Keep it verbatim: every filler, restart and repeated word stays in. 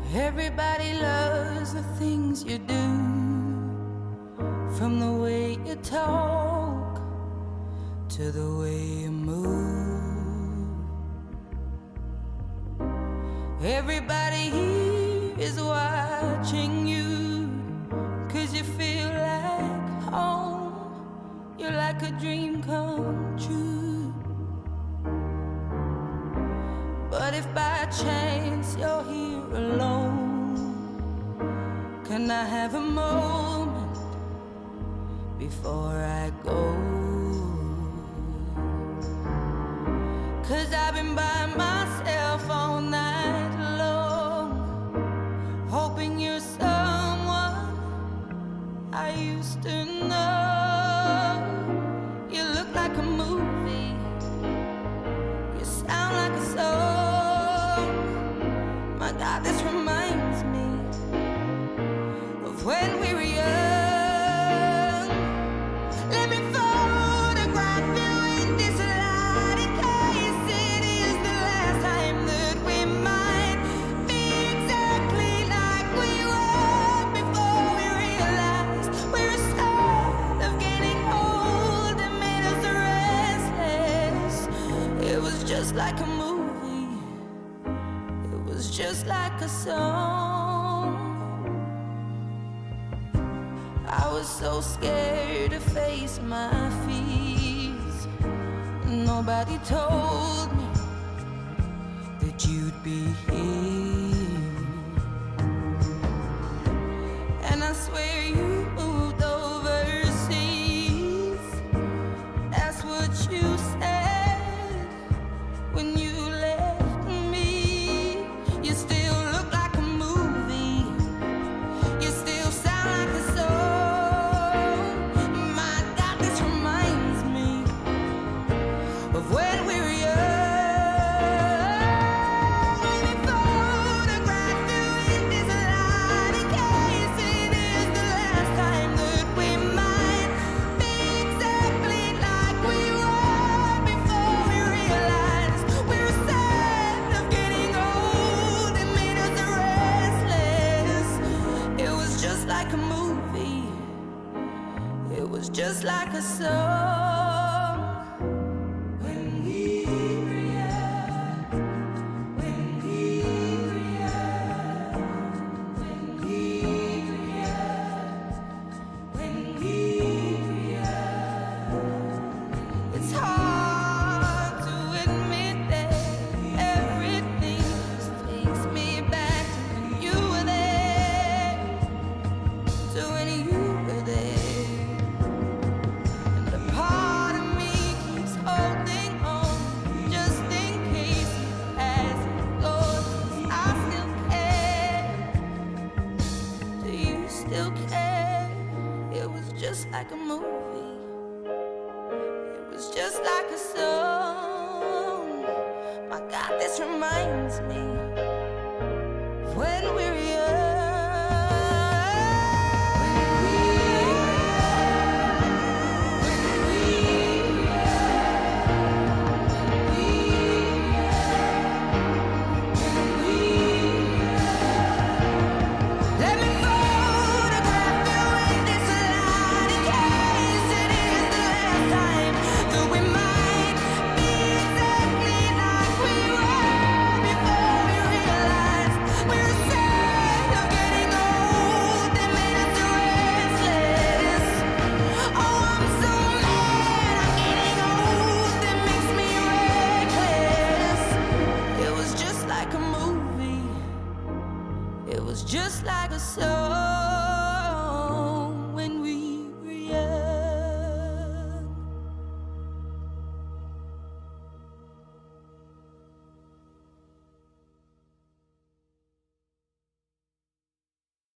Everybody loves the things you do, from the way you talk to the way you move. Everybody here is watching you, 'cause you feel like home. You're like a dream come true. But if by chance you're here alone, can I have a moment before I go? 'Cause I've been by myself all night long, hoping you're someone I used to know. You look like a movie, you sound like a song. My God, this reminds me of when we were young. Let me photograph you in this light, in case it is the last time that we might be exactly like we were before we realized we're scared of getting old and made us restless. It was just like a movie, it was just like a song. I was so scared to face my fears. Nobody told me that you'd be here. And I swear you moved overseas. That's what you said when you left me. You still look like a movie, you still sound like a song. My God, this reminds me of when we were young. Let me photograph you in this light, in case it is the last time that we might be exactly like we were before we realized we're sad of getting old and made us restless. It was just like a movie, it was just like a song. When we were young, when we were young, when we were young, when we were young. It's hard to admit that everything just takes me back to when you were there, to when you were there. And a part of me keeps holding on, just in case as it goes. I still care. Do you still care? It was just like a movie, it was just like a song. My God, this reminds me